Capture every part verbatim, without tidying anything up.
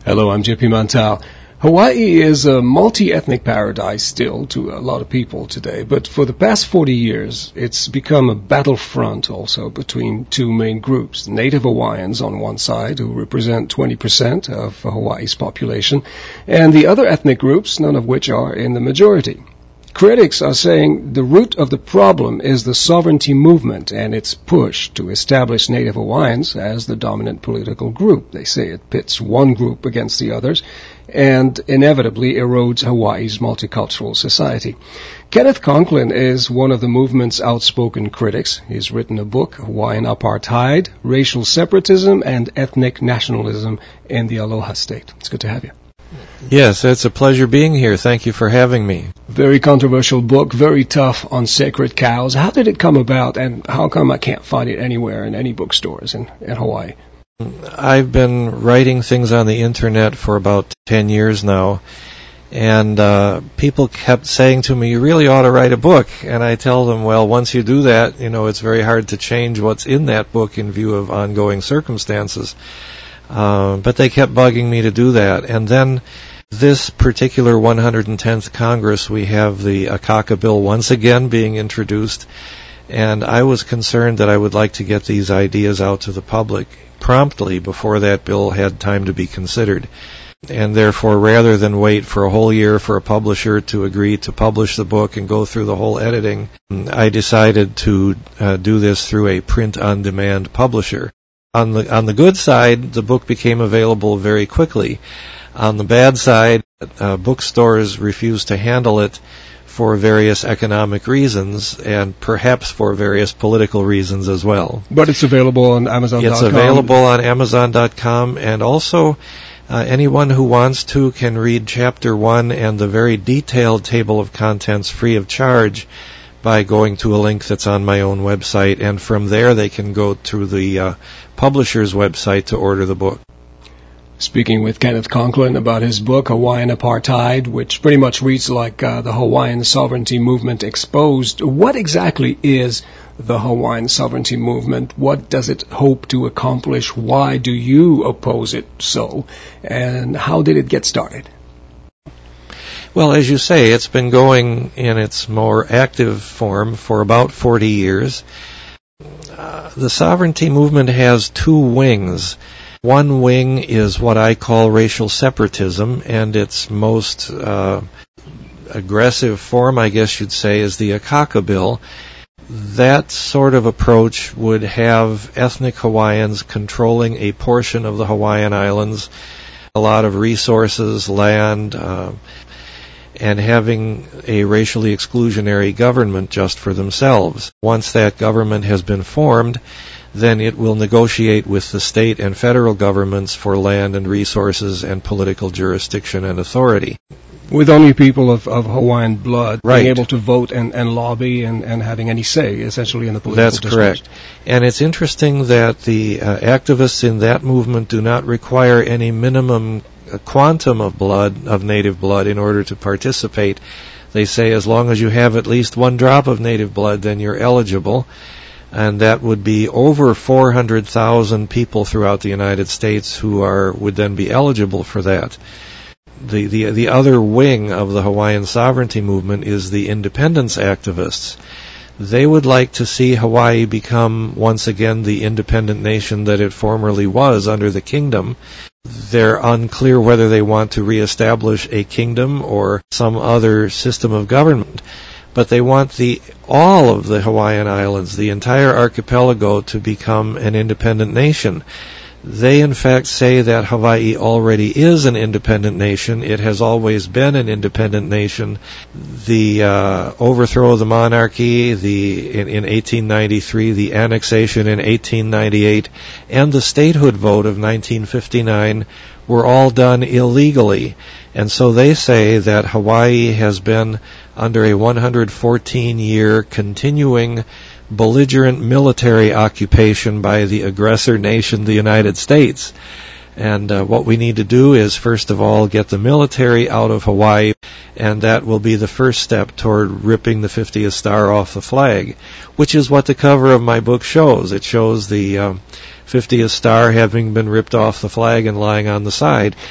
Hello, I'm J P Mantal. Hawaii is a multi-ethnic paradise still to a lot of people today, but for the past forty years, it's become a battlefront also between two main groups. Native Hawaiians on one side, who represent twenty percent of Hawaii's population, and the other ethnic groups, none of which are in the majority. Critics are saying the root of the problem is the sovereignty movement and its push to establish Native Hawaiians as the dominant political group. They say it pits one group against the others and inevitably erodes Hawaii's multicultural society. Kenneth Conklin is one of the movement's outspoken critics. He's written a book, Hawaiian Apartheid, Racial Separatism, and Ethnic Nationalism in the Aloha State. It's good to have you. Yes, it's a pleasure being here. Thank you for having me. Very controversial book, very tough on sacred cows. How did it come about, and how come I can't find it anywhere in any bookstores in, in Hawaii? I've been writing things on the internet for about ten years now, and uh, people kept saying to me, you really ought to write a book. And I tell them, well, once you do that, you know, it's very hard to change what's in that book in view of ongoing circumstances. Uh, but they kept bugging me to do that. And then this particular one hundred tenth Congress, we have the Akaka Bill once again being introduced, and I was concerned that I would like to get these ideas out to the public promptly before that bill had time to be considered. And therefore, rather than wait for a whole year for a publisher to agree to publish the book and go through the whole editing, I decided to uh, do this through a print-on-demand publisher. On the on the good side, the book became available very quickly. On the bad side, uh, bookstores refused to handle it for various economic reasons and perhaps for various political reasons as well. But it's available on Amazon dot com. It's available on Amazon dot com, and also uh, anyone who wants to can read Chapter one and the very detailed table of contents free of charge by going to a link that's on my own website, and from there they can go to the uh, publisher's website to order the book. Speaking with Kenneth Conklin about his book, Hawaiian Apartheid, which pretty much reads like uh, the Hawaiian sovereignty movement exposed. What exactly is the Hawaiian sovereignty movement? What does it hope to accomplish? Why do you oppose it so? And how did it get started? Well, as you say, it's been going in its more active form for about forty years. Uh, the sovereignty movement has two wings. One wing is what I call racial separatism, and its most uh, aggressive form, I guess you'd say, is the Akaka Bill. That sort of approach would have ethnic Hawaiians controlling a portion of the Hawaiian Islands, a lot of resources, land, uh, and having a racially exclusionary government just for themselves. Once that government has been formed, then it will negotiate with the state and federal governments for land and resources and political jurisdiction and authority. With only people of, of Hawaiian blood right. being able to vote and, and lobby and, and having any say, essentially, in the political That's discourse. correct. And it's interesting that the uh, activists in that movement do not require any minimum uh, quantum of blood, of native blood, in order to participate. They say as long as you have at least one drop of native blood, then you're eligible. And that would be over four hundred thousand people throughout the United States who are would then be eligible for that. The, the the other wing of the Hawaiian sovereignty movement is the independence activists. They would like to see Hawaii become once again the independent nation that it formerly was under the kingdom. They're unclear whether they want to reestablish a kingdom or some other system of government. But they want the all of the Hawaiian Islands, the entire archipelago, to become an independent nation. They, in fact, say that Hawaii already is an independent nation. It has always been an independent nation. The uh, overthrow of the monarchy, the in, in eighteen ninety-three, the annexation in eighteen ninety-eight, and the statehood vote of nineteen fifty-nine were all done illegally. And so they say that Hawaii has been under a one hundred fourteen year continuing belligerent military occupation by the aggressor nation, the United States. And uh, what we need to do is, first of all, get the military out of Hawaii, and that will be the first step toward ripping the fiftieth star off the flag, which is what the cover of my book shows. It shows the um, fiftieth star having been ripped off the flag and lying on the side.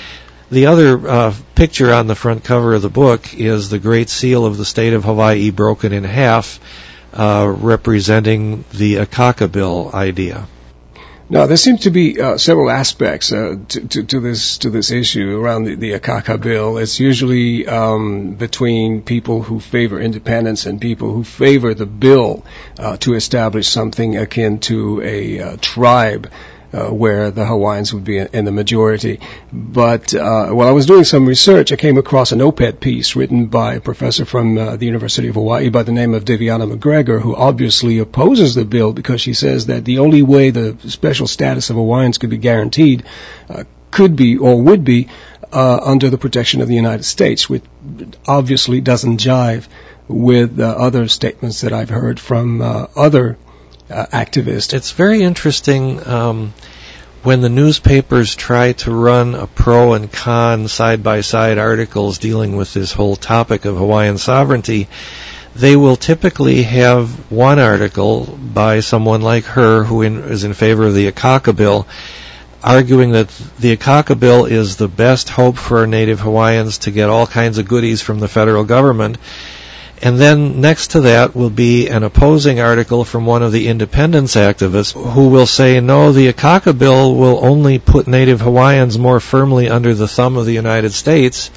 The other uh, picture on the front cover of the book is the Great Seal of the State of Hawaii broken in half, uh, representing the Akaka Bill idea. Now, there seem to be uh, several aspects uh, to, to, to this to this issue around the, the Akaka Bill. It's usually um, between people who favor independence and people who favor the bill uh, to establish something akin to a uh, tribe, Uh, where the Hawaiians would be in the majority. But uh, while I was doing some research, I came across an op-ed piece written by a professor from uh, the University of Hawaii by the name of Deviana McGregor, who obviously opposes the bill because she says that the only way the special status of Hawaiians could be guaranteed uh, could be or would be uh, under the protection of the United States, which obviously doesn't jive with uh, other statements that I've heard from uh, other Uh, activist. It's very interesting um, when the newspapers try to run a pro and con side-by-side articles dealing with this whole topic of Hawaiian sovereignty. They will typically have one article by someone like her who in, is in favor of the Akaka Bill, arguing that the Akaka Bill is the best hope for Native Hawaiians to get all kinds of goodies from the federal government. And then next to that will be an opposing article from one of the independence activists who will say, no, the Akaka Bill will only put Native Hawaiians more firmly under the thumb of the United States,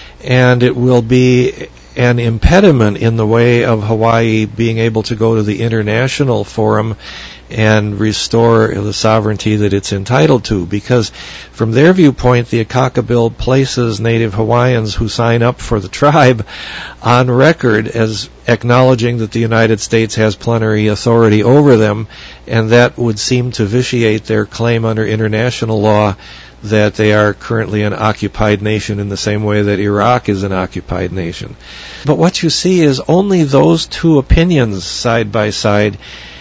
and it will be an impediment in the way of Hawaii being able to go to the international forum and restore the sovereignty that it's entitled to, because from their viewpoint, the Akaka Bill places Native Hawaiians who sign up for the tribe on record as acknowledging that the United States has plenary authority over them, and that would seem to vitiate their claim under international law that they are currently an occupied nation in the same way that Iraq is an occupied nation. But what you see is only those two opinions side by side.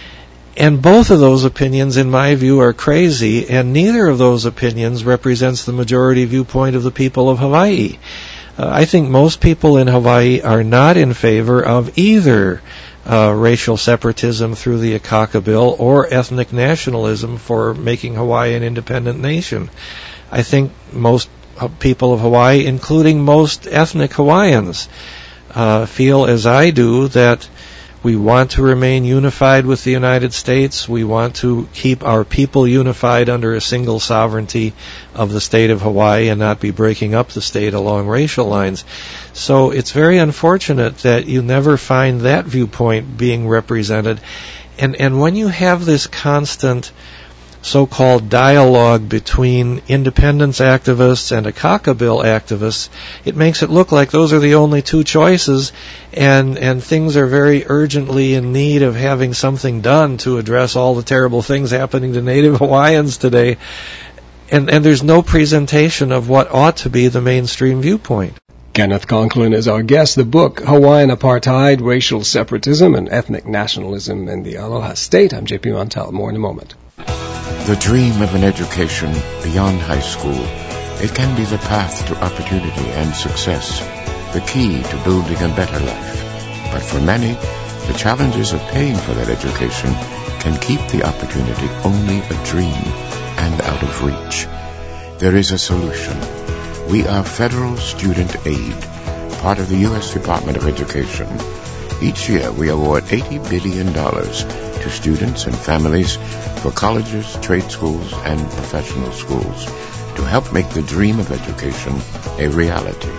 And both of those opinions, in my view, are crazy, and neither of those opinions represents the majority viewpoint of the people of Hawaii. Uh, I think most people in Hawaii are not in favor of either uh, racial separatism through the Akaka Bill or ethnic nationalism for making Hawaii an independent nation. I think most people of Hawaii, including most ethnic Hawaiians, uh, feel as I do that we want to remain unified with the United States. We want to keep our people unified under a single sovereignty of the state of Hawaii and not be breaking up the state along racial lines. So it's very unfortunate that you never find that viewpoint being represented. And, and when you have this constant so-called dialogue between independence activists and Akaka Bill activists, it makes it look like those are the only two choices, and and things are very urgently in need of having something done to address all the terrible things happening to Native Hawaiians today. And, and there's no presentation of what ought to be the mainstream viewpoint. Kenneth Conklin is our guest. The book, Hawaiian Apartheid, Racial Separatism and Ethnic Nationalism in the Aloha State. I'm J P Montel. More in a moment. The dream of an education beyond high school, it can be the path to opportunity and success, the key to building a better life. But for many, the challenges of paying for that education can keep the opportunity only a dream and out of reach. There is a solution. We are Federal Student Aid, part of the U S Department of Education. Each year we award eighty billion dollars to students and families for colleges, trade schools, and professional schools to help make the dream of education a reality.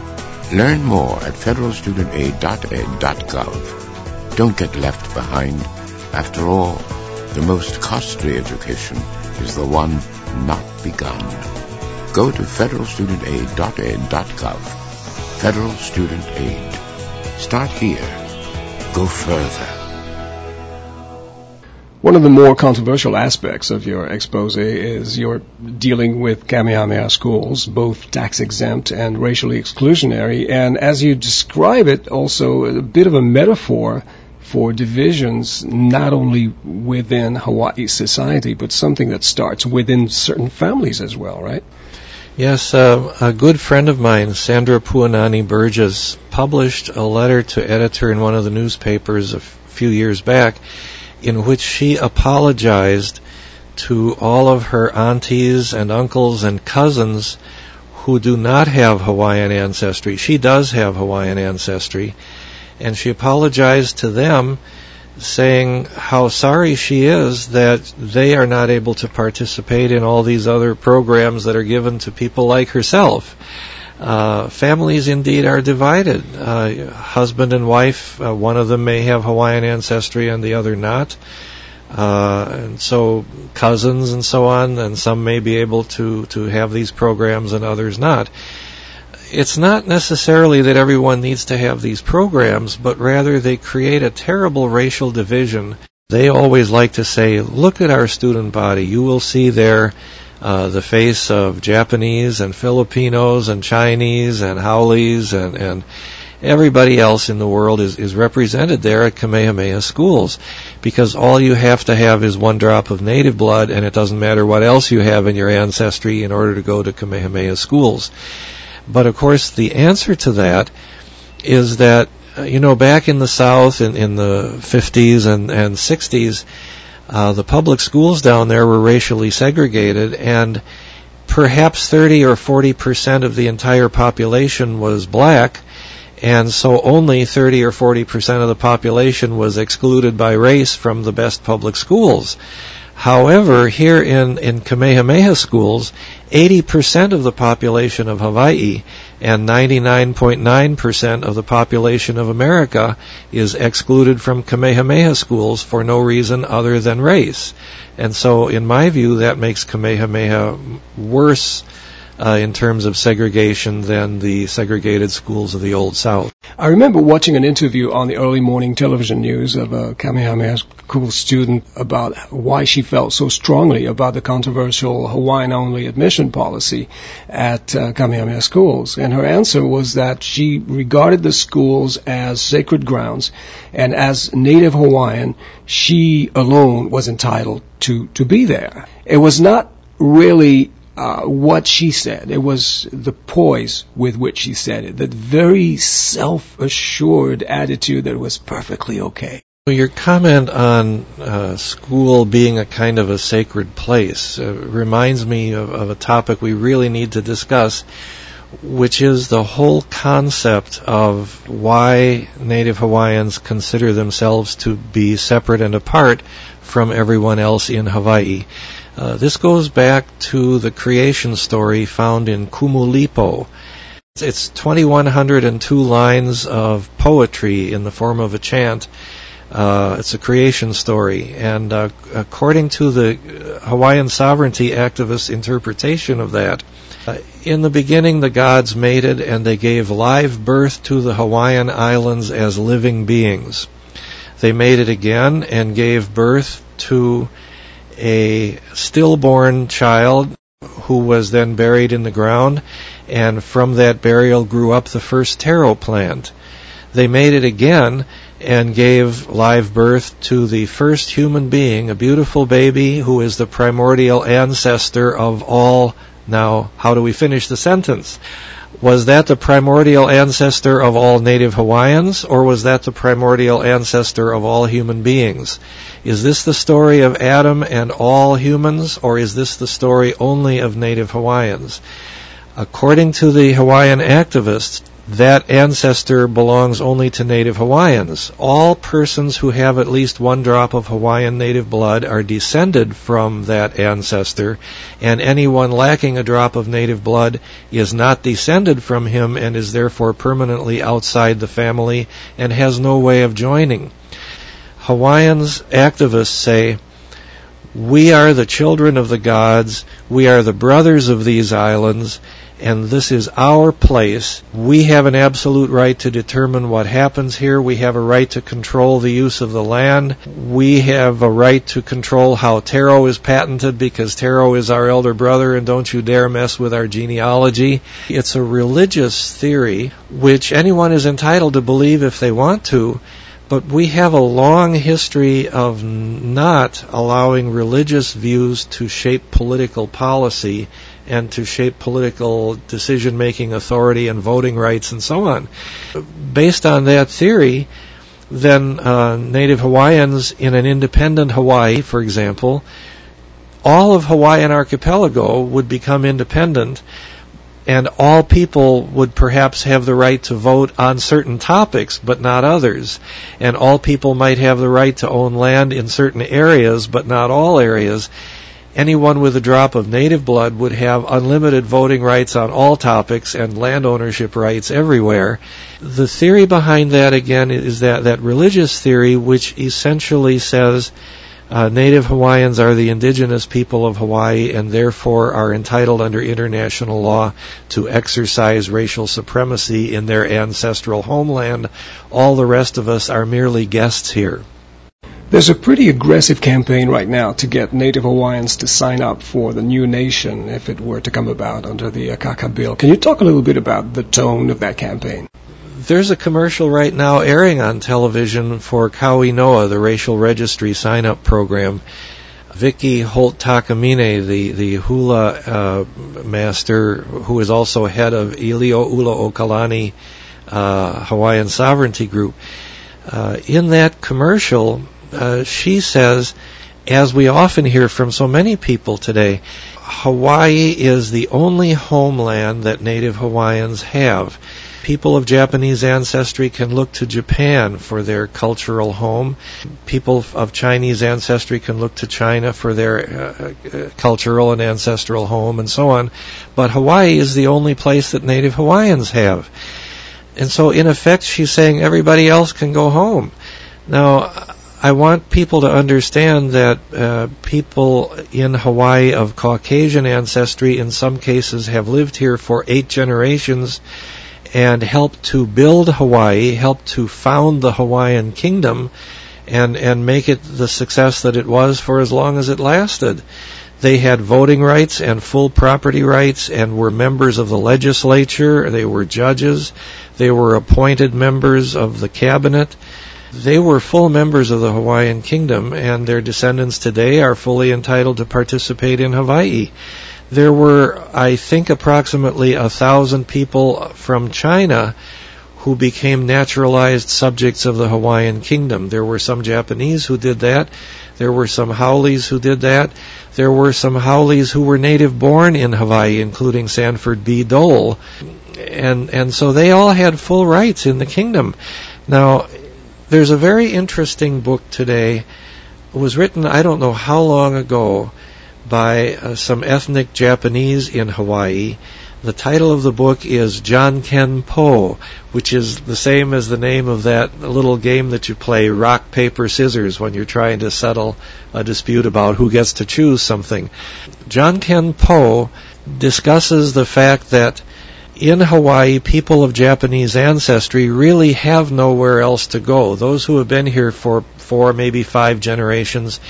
Learn more at federal student aid dot ed dot gov. Don't get left behind. After all, the most costly education is the one not begun. Go to federal student aid dot ed dot gov. Federal Student Aid. Start here. Go further. One of the more controversial aspects of your expose is your dealing with Kamehameha schools, both tax-exempt and racially exclusionary, and as you describe it, also a bit of a metaphor for divisions not only within Hawaii society, but something that starts within certain families as well, right? Yes, uh, a good friend of mine, Sandra Puanani Burgess, published a letter to editor in one of the newspapers a f- few years back in which she apologized to all of her aunties and uncles and cousins who do not have Hawaiian ancestry. She does have Hawaiian ancestry, and she apologized to them, saying how sorry she is that they are not able to participate in all these other programs that are given to people like herself. Uh, families indeed are divided. Uh, husband and wife, uh, one of them may have Hawaiian ancestry and the other not. Uh, and so cousins and so on, and some may be able to, to have these programs and others not. It's not necessarily that everyone needs to have these programs, but rather they create a terrible racial division. They always like to say, look at our student body. You will see there uh, the face of Japanese and Filipinos and Chinese and Haoles and, and everybody else in the world is, is represented there at Kamehameha schools, because all you have to have is one drop of native blood, and it doesn't matter what else you have in your ancestry in order to go to Kamehameha schools. But of course, the answer to that is that, uh, you know, back in the South in, in the fifties and, and sixties, uh, the public schools down there were racially segregated, and perhaps thirty or forty percent of the entire population was black, and so only thirty or forty percent of the population was excluded by race from the best public schools. However, here in, in Kamehameha schools, eighty percent of the population of Hawaii and ninety-nine point nine percent of the population of America is excluded from Kamehameha schools for no reason other than race. And so, in my view, that makes Kamehameha worse uh, in terms of segregation than the segregated schools of the Old South. I remember watching an interview on the early morning television news of a Kamehameha School student about why she felt so strongly about the controversial Hawaiian-only admission policy at uh, Kamehameha schools. And her answer was that she regarded the schools as sacred grounds, and as Native Hawaiian, she alone was entitled to, to be there. It was not really Uh, what she said. It was the poise with which she said it, that very self-assured attitude that it was perfectly okay. Your comment on uh, school being a kind of a sacred place uh, reminds me of, of a topic we really need to discuss, which is the whole concept of why Native Hawaiians consider themselves to be separate and apart from everyone else in Hawaii. Uh, this goes back to the creation story found in Kumulipo. It's two thousand one hundred two lines of poetry in the form of a chant. Uh, it's a creation story, and uh, according to the Hawaiian sovereignty activists' interpretation of that, uh, in the beginning the gods mated and they gave live birth to the Hawaiian Islands as living beings. They mated again and gave birth to a stillborn child who was then buried in the ground, and from that burial grew up the first taro plant. They made it again and gave live birth to the first human being, a beautiful baby who is the primordial ancestor of all. Now, how do we finish the sentence? Was that the primordial ancestor of all Native Hawaiians, or was that the primordial ancestor of all human beings? Is this the story of Adam and all humans, or is this the story only of Native Hawaiians? According to the Hawaiian activists, that ancestor belongs only to Native Hawaiians. All persons who have at least one drop of Hawaiian native blood are descended from that ancestor, and anyone lacking a drop of native blood is not descended from him and is therefore permanently outside the family and has no way of joining. Hawaiians activists say, we are the children of the gods, we are the brothers of these islands, and this is our place. We have an absolute right to determine what happens here. We have a right to control the use of the land. We have a right to control how taro is patented, because taro is our elder brother, and don't you dare mess with our genealogy. It's a religious theory which anyone is entitled to believe if they want to, but we have a long history of not allowing religious views to shape political policy and to shape political decision-making authority and voting rights and so on. Based on that theory, then uh, Native Hawaiians in an independent Hawaii, for example, all of Hawaiian archipelago would become independent, and all people would perhaps have the right to vote on certain topics, but not others. And all people might have the right to own land in certain areas, but not all areas. Anyone with a drop of native blood would have unlimited voting rights on all topics and land ownership rights everywhere. The theory behind that, again, is that, that religious theory, which essentially says uh, Native Hawaiians are the indigenous people of Hawaii and therefore are entitled under international law to exercise racial supremacy in their ancestral homeland. All the rest of us are merely guests here. There's a pretty aggressive campaign right now to get Native Hawaiians to sign up for the new nation if it were to come about under the Akaka bill. Can you talk a little bit about the tone of that campaign? There's a commercial right now airing on television for Kaui Noa, the racial registry sign-up program. Vicky Holt Takamine, the, the hula uh, master, who is also head of Ilio Ula Okalani uh, Hawaiian Sovereignty Group, uh, in that commercial, Uh, she says, as we often hear from so many people today, Hawaii is the only homeland that Native Hawaiians have. People of Japanese ancestry can look to Japan for their cultural home. People of Chinese ancestry can look to China for their uh, cultural and ancestral home, and so on. But Hawaii is the only place that Native Hawaiians have. And so, in effect, she's saying everybody else can go home. Now, I want people to understand that uh, people in Hawaii of Caucasian ancestry in some cases have lived here for eight generations and helped to build Hawaii, helped to found the Hawaiian kingdom, and, and make it the success that it was for as long as it lasted. They had voting rights and full property rights and were members of the legislature. They were judges. They were appointed members of the cabinet. They were full members of the Hawaiian kingdom, and their descendants today are fully entitled to participate in Hawaii. There were, I think, approximately a thousand people from China who became naturalized subjects of the Hawaiian kingdom. There were some Japanese who did that. There were some Haoles who did that. There were some Haoles who were native-born in Hawaii, including Sanford B. Dole. And, and so they all had full rights in the kingdom. Now, there's a very interesting book today. It was written, I don't know how long ago, by uh, some ethnic Japanese in Hawaii. The title of the book is John Ken Po, which is the same as the name of that little game that you play, rock, paper, scissors, when you're trying to settle a dispute about who gets to choose something. John Ken Po discusses the fact that in Hawaii, people of Japanese ancestry really have nowhere else to go. Those who have been here for four, maybe five generations,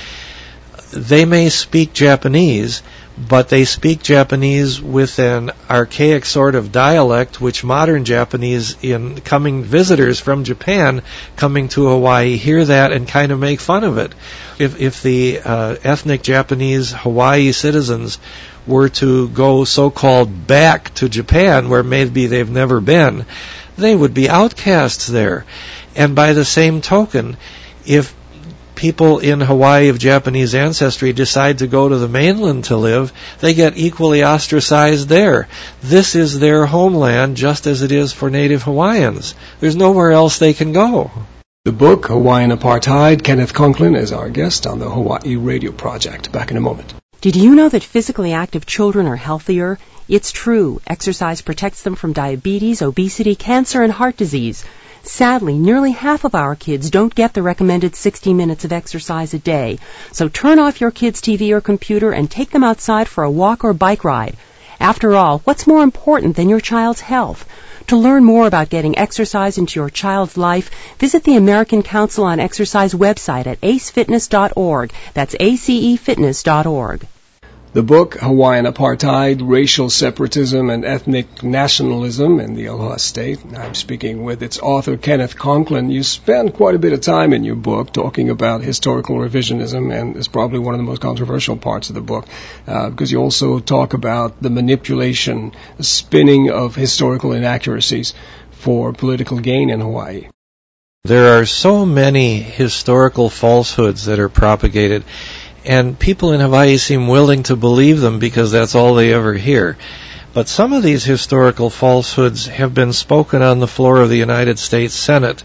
they may speak Japanese, but they speak Japanese with an archaic sort of dialect, which modern Japanese, in coming visitors from Japan coming to Hawaii, hear that and kind of make fun of it. If, if the uh, ethnic Japanese Hawaii citizens were to go so-called back to Japan, where maybe they've never been, they would be outcasts there. And by the same token, if people in Hawaii of Japanese ancestry decide to go to the mainland to live, they get equally ostracized there. This is their homeland, just as it is for Native Hawaiians. There's nowhere else they can go. The book, Hawaiian Apartheid, Kenneth Conklin is our guest on the Hawaii Radio Project. Back in a moment. Did you know that physically active children are healthier? It's true. Exercise protects them from diabetes, obesity, cancer, and heart disease. Sadly, nearly half of our kids don't get the recommended sixty minutes of exercise a day. So turn off your kids' T V or computer and take them outside for a walk or bike ride. After all, what's more important than your child's health? To learn more about getting exercise into your child's life, visit the American Council on Exercise website at ace fitness dot org. That's A C E fitness dot org. The book, Hawaiian Apartheid, Racial Separatism and Ethnic Nationalism in the Aloha State. I'm speaking with its author, Kenneth Conklin. You spend quite a bit of time in your book talking about historical revisionism, and it's probably one of the most controversial parts of the book, uh, because you also talk about the manipulation, the spinning of historical inaccuracies for political gain in Hawaii. There are so many historical falsehoods that are propagated, and people in Hawaii seem willing to believe them because that's all they ever hear. But some of these historical falsehoods have been spoken on the floor of the United States Senate,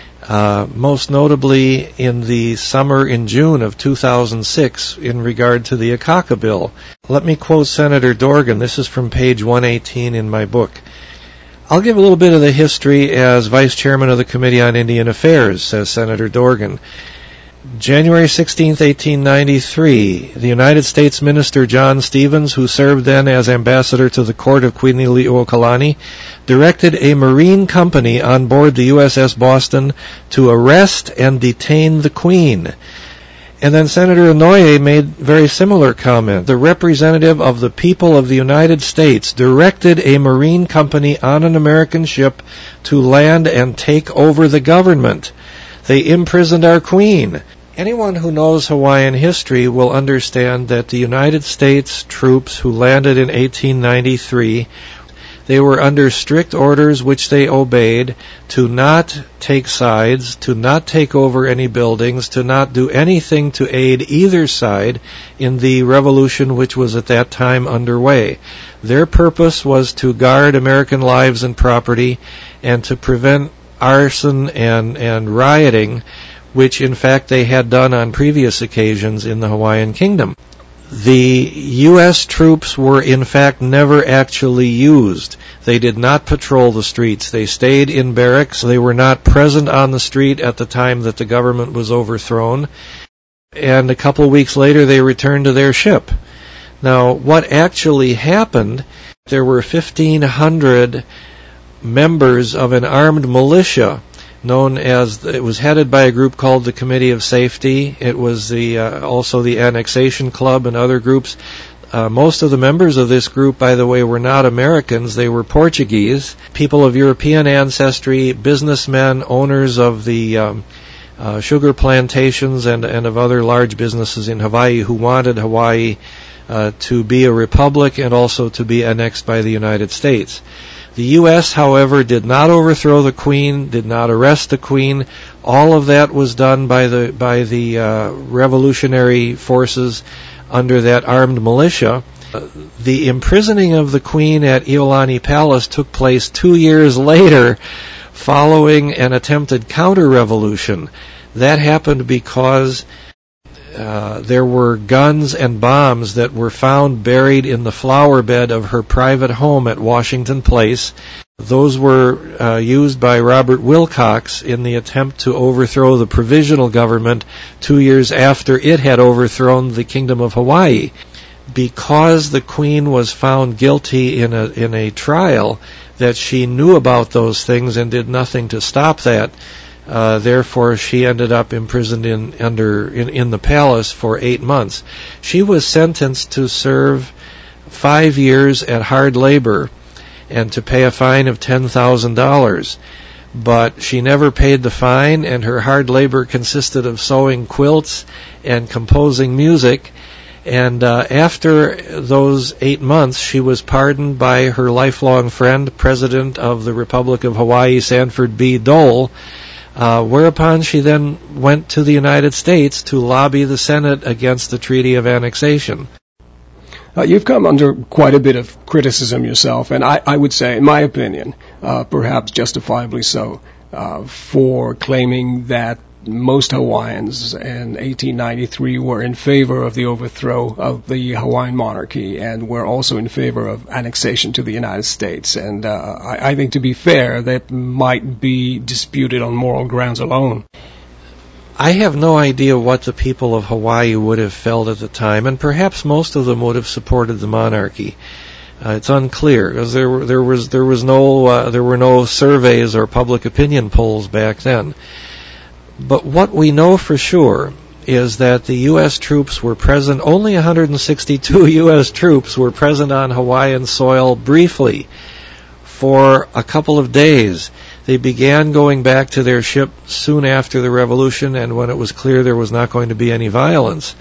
uh, most notably in the summer in June of two thousand six in regard to the Akaka bill. Let me quote Senator Dorgan. This is from page one eighteen in my book. I'll give a little bit of the history as Vice Chairman of the Committee on Indian Affairs, says Senator Dorgan. January sixteenth, eighteen ninety-three, the United States Minister John Stevens, who served then as ambassador to the court of Queen Liliuokalani, directed a marine company on board the U S S Boston to arrest and detain the Queen. And then Senator Inouye made very similar comment. The representative of the people of the United States directed a marine company on an American ship to land and take over the government. They imprisoned our Queen. Anyone who knows Hawaiian history will understand that the United States troops who landed in eighteen ninety-three, they were under strict orders which they obeyed to not take sides, to not take over any buildings, to not do anything to aid either side in the revolution which was at that time underway. Their purpose was to guard American lives and property and to prevent arson and, and rioting, which in fact they had done on previous occasions in the Hawaiian Kingdom. The U S troops were in fact never actually used. They did not patrol the streets. They stayed in barracks. They were not present on the street at the time that the government was overthrown. And a couple of weeks later they returned to their ship. Now, what actually happened, there were fifteen hundred members of an armed militia known as, it was headed by a group called the Committee of Safety. It was the uh, also the Annexation Club and other groups. Uh, most of the members of this group, by the way, were not Americans. They were Portuguese, people of European ancestry, businessmen, owners of the um, uh, sugar plantations and, and of other large businesses in Hawaii who wanted Hawaii uh, to be a republic and also to be annexed by the United States. The U S, however, did not overthrow the Queen, did not arrest the Queen. All of that was done by the by the uh, revolutionary forces under that armed militia. Uh, the imprisoning of the Queen at Iolani Palace took place two years later, following an attempted counter-revolution. That happened because Uh, there were guns and bombs that were found buried in the flower bed of her private home at Washington Place. Those were uh, used by Robert Wilcox in the attempt to overthrow the provisional government two years after it had overthrown the Kingdom of Hawaii. Because the Queen was found guilty in a in a trial that she knew about those things and did nothing to stop that, Uh, therefore, she ended up imprisoned in under in, in the palace for eight months. She was sentenced to serve five years at hard labor and to pay a fine of ten thousand dollars. But she never paid the fine, and her hard labor consisted of sewing quilts and composing music. And uh, after those eight months, she was pardoned by her lifelong friend, President of the Republic of Hawaii, Sanford B. Dole, Uh, whereupon she then went to the United States to lobby the Senate against the Treaty of Annexation. Uh, you've come under quite a bit of criticism yourself, and I, I would say, in my opinion, uh, perhaps justifiably so, uh, for claiming that most Hawaiians in eighteen ninety-three were in favor of the overthrow of the Hawaiian monarchy and were also in favor of annexation to the United States. And uh, I, I think, to be fair, that might be disputed on moral grounds alone. I have no idea what the people of Hawaii would have felt at the time, and perhaps most of them would have supported the monarchy. Uh, it's unclear, because there were, there was there was no uh, there were no surveys or public opinion polls back then. But what we know for sure is that the U S troops were present, only one hundred sixty-two U S troops were present on Hawaiian soil briefly for a couple of days. They began going back to their ship soon after the revolution and when it was clear there was not going to be any violence.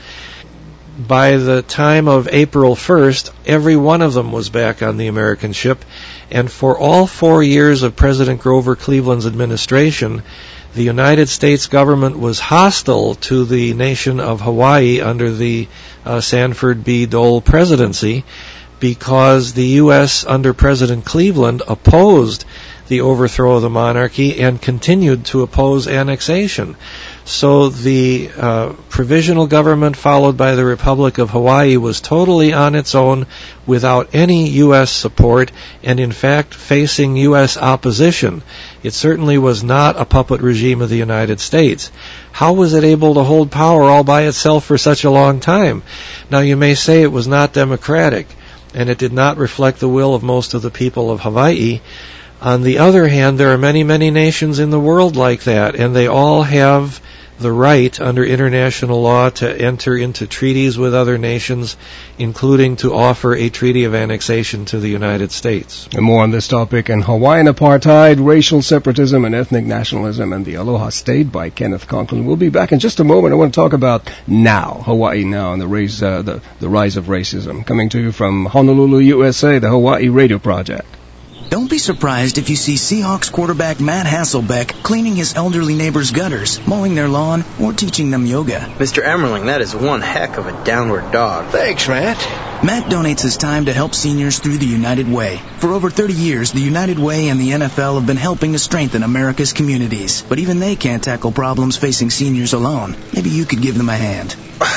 By the time of April first, every one of them was back on the American ship, and for all four years of President Grover Cleveland's administration, the United States government was hostile to the nation of Hawaii under the uh, Sanford B. Dole presidency because the U S under President Cleveland opposed the overthrow of the monarchy and continued to oppose annexation. So the uh, provisional government followed by the Republic of Hawaii was totally on its own without any U S support and in fact facing U S opposition. It certainly was not a puppet regime of the United States. How was it able to hold power all by itself for such a long time? Now you may say it was not democratic and it did not reflect the will of most of the people of Hawaii. On the other hand, there are many, many nations in the world like that, and they all have the right under international law to enter into treaties with other nations, including to offer a treaty of annexation to the United States. And more on this topic and Hawaiian apartheid, racial separatism, and ethnic nationalism, and the Aloha State by Kenneth Conklin. We'll be back in just a moment. I want to talk about now, Hawaii now, and the, raise, uh, the, the rise of racism. Coming to you from Honolulu, U S A, the Hawaii Radio Project. Don't be surprised if you see Seahawks quarterback Matt Hasselbeck cleaning his elderly neighbors' gutters, mowing their lawn, or teaching them yoga. Mister Emmerling, that is one heck of a downward dog. Thanks, Matt. Matt donates his time to help seniors through the United Way. For over thirty years, the United Way and the N F L have been helping to strengthen America's communities. But even they can't tackle problems facing seniors alone. Maybe you could give them a hand.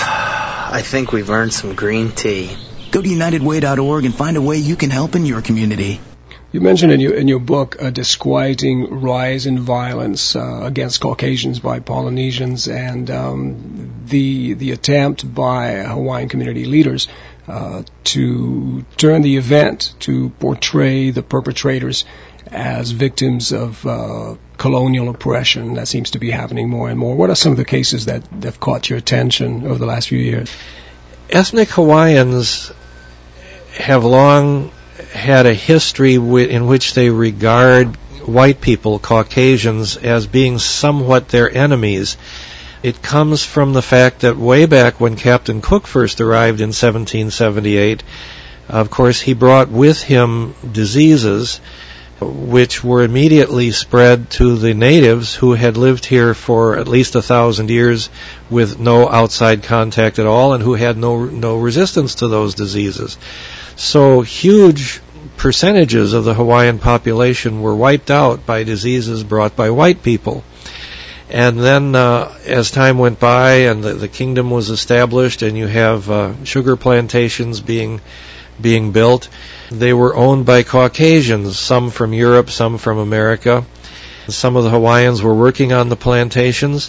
I think we've earned some green tea. Go to united way dot org and find a way you can help in your community. You mentioned in your in your book a disquieting rise in violence uh, against Caucasians by Polynesians, and um, the the attempt by Hawaiian community leaders uh, to turn the event to portray the perpetrators as victims of uh, colonial oppression. That seems to be happening more and more. What are some of the cases that have caught your attention over the last few years? Ethnic Hawaiians have long had a history w- in which they regard white people, Caucasians, as being somewhat their enemies. It comes from the fact that way back when Captain Cook first arrived in seventeen seventy-eight, of course, he brought with him diseases which were immediately spread to the natives who had lived here for at least a thousand years with no outside contact at all and who had no no resistance to those diseases. So huge percentages of the Hawaiian population were wiped out by diseases brought by white people. And then uh, as time went by and the, the kingdom was established and you have uh, sugar plantations being being built, they were owned by Caucasians, some from Europe, some from America. Some of the Hawaiians were working on the plantations.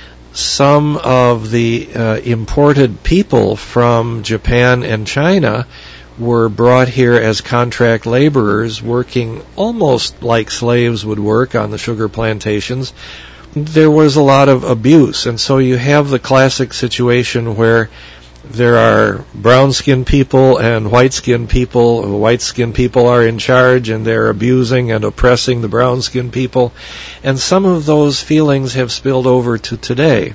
Some of the uh, imported people from Japan and China were brought here as contract laborers, working almost like slaves would work on the sugar plantations. There was a lot of abuse, and so you have the classic situation where there are brown-skinned people and white-skinned people. The white-skinned people are in charge, and they're abusing and oppressing the brown-skinned people. And some of those feelings have spilled over to today.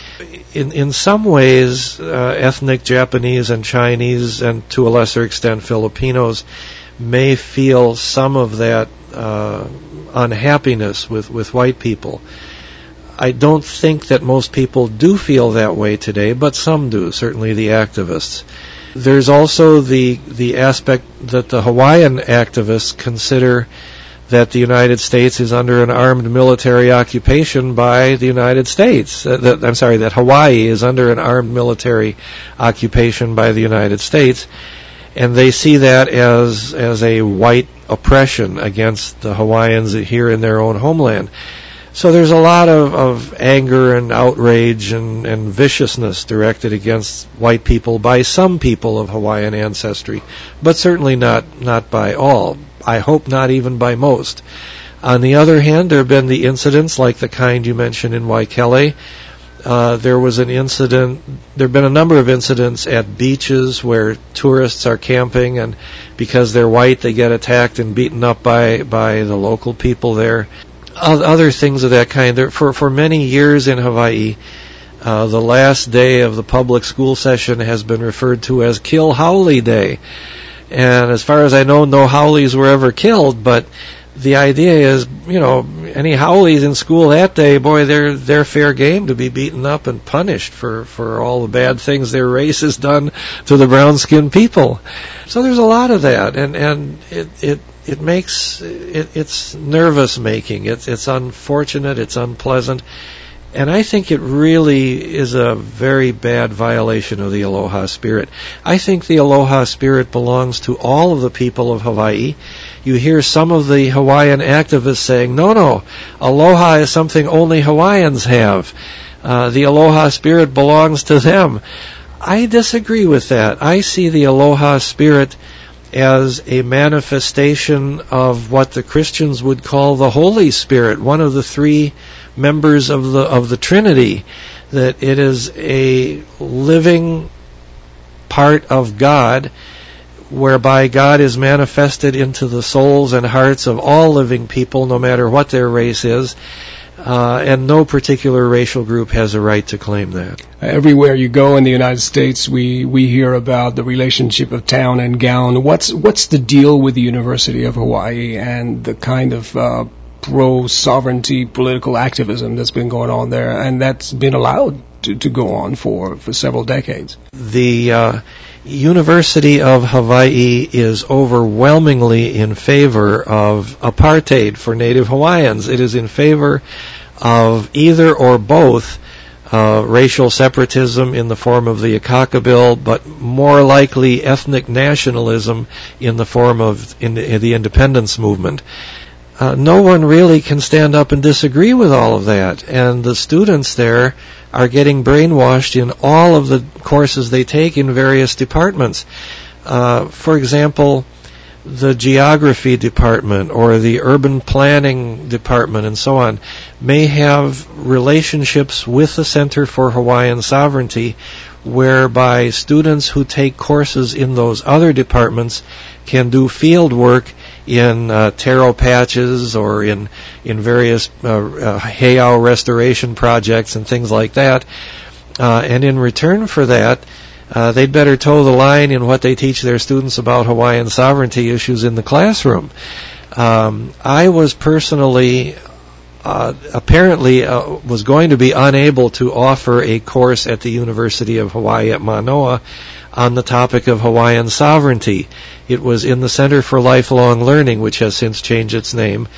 In in some ways, uh, ethnic Japanese and Chinese, and to a lesser extent Filipinos, may feel some of that uh, unhappiness with, with white people. I don't think that most people do feel that way today, but some do, certainly the activists. There's also the the aspect that the Hawaiian activists consider that the United States is under an armed military occupation by the United States. Uh, that, I'm sorry, that Hawaii is under an armed military occupation by the United States, and they see that as as a white oppression against the Hawaiians here in their own homeland. So there's a lot of, of anger and outrage and, and viciousness directed against white people by some people of Hawaiian ancestry, but certainly not, not by all. I hope not even by most. On the other hand, there have been the incidents like the kind you mentioned in Waikele. Uh, there was an incident, there have been a number of incidents at beaches where tourists are camping, and because they're white, they get attacked and beaten up by, by the local people there. Other things of that kind. For for many years in Hawaii, uh, the last day of the public school session has been referred to as Kill Haole Day. And as far as I know, no Haoles were ever killed, but the idea is, you know, any Howleys in school that day, boy, they're they're fair game to be beaten up and punished for, for all the bad things their race has done to the brown-skinned people. So there's a lot of that, and and it it it makes it, it's nervous making. It's it's unfortunate. It's unpleasant. And I think it really is a very bad violation of the Aloha spirit. I think the Aloha spirit belongs to all of the people of Hawaii. You hear some of the Hawaiian activists saying, no, no, Aloha is something only Hawaiians have. Uh, the Aloha spirit belongs to them. I disagree with that. I see the Aloha spirit as a manifestation of what the Christians would call the Holy Spirit, one of the three members of the of the Trinity, that it is a living part of God, whereby God is manifested into the souls and hearts of all living people, no matter what their race is, uh, and no particular racial group has a right to claim that. Everywhere you go in the United States, we, we hear about the relationship of town and gown. What's what's the deal with the University of Hawaii and the kind of uh, pro-sovereignty political activism that's been going on there, and that's been allowed to, to go on for, for several decades? The uh, University of Hawaii is overwhelmingly in favor of apartheid for Native Hawaiians. It is in favor of either or both uh, racial separatism in the form of the Akaka Bill, but more likely ethnic nationalism in the form of in the, in the independence movement. Uh, no one really can stand up and disagree with all of that, and the students there are getting brainwashed in all of the courses they take in various departments. Uh, for example, the geography department or the urban planning department and so on may have relationships with the Center for Hawaiian Sovereignty, whereby students who take courses in those other departments can do field work in uh, taro patches or in in various uh, uh, heiau restoration projects and things like that. Uh, and in return for that, uh, they'd better toe the line in what they teach their students about Hawaiian sovereignty issues in the classroom. Um, I was personally, uh, apparently, uh, was going to be unable to offer a course at the University of Hawaii at Manoa on the topic of Hawaiian sovereignty. It was in the Center for Lifelong Learning, which has since changed its name.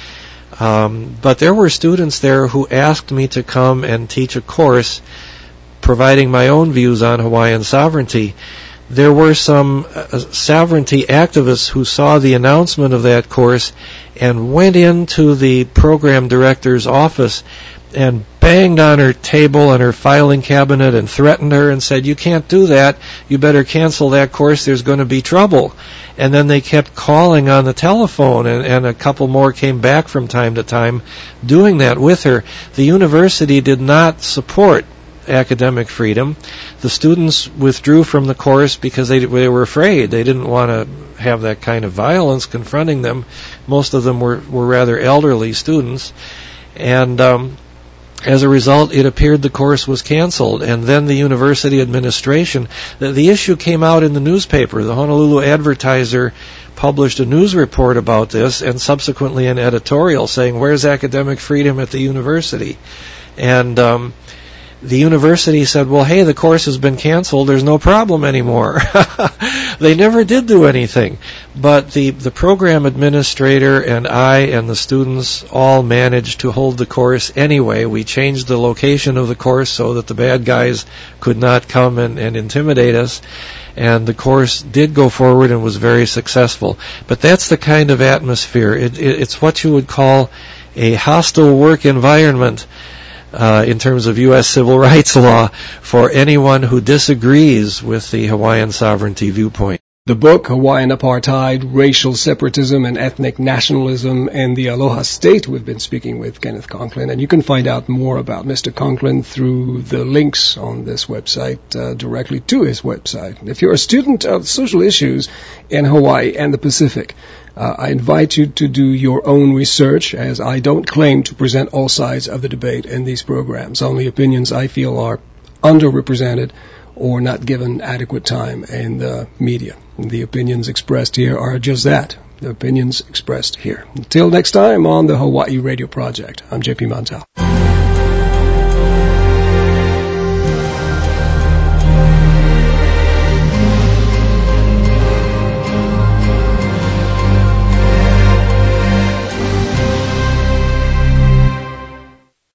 Um, but there were students there who asked me to come and teach a course providing my own views on Hawaiian sovereignty. There were some uh, sovereignty activists who saw the announcement of that course and went into the program director's office and banged on her table and her filing cabinet and threatened her and said, "You can't do that. You better cancel that course. There's going to be trouble." And then they kept calling on the telephone, and, and a couple more came back from time to time doing that with her. The university did not support academic freedom. The students withdrew from the course because they, they were afraid. They didn't want to have that kind of violence confronting them. Most of them were, were rather elderly students. And um, as a result, it appeared the course was canceled. And then the university administration, the, the issue came out in the newspaper. The Honolulu Advertiser published a news report about this and subsequently an editorial saying, "Where's academic freedom at the university?" And um, the university said, "Well, hey, the course has been canceled. There's no problem anymore." They never did do anything. But the, the program administrator and I and the students all managed to hold the course anyway. We changed the location of the course so that the bad guys could not come and, and intimidate us. And the course did go forward and was very successful. But that's the kind of atmosphere. It, it, it's what you would call a hostile work environment Uh, in terms of U S civil rights law for anyone who disagrees with the Hawaiian sovereignty viewpoint. The book, Hawaiian Apartheid, Racial Separatism and Ethnic Nationalism in the Aloha State, we've been speaking with Kenneth Conklin, and you can find out more about Mister Conklin through the links on this website uh, directly to his website. If you're a student of social issues in Hawaii and the Pacific, Uh, I invite you to do your own research, as I don't claim to present all sides of the debate in these programs. Only opinions I feel are underrepresented or not given adequate time in the media. The opinions expressed here are just that, the opinions expressed here. Until next time on the Hawaii Radio Project, I'm J P Montel.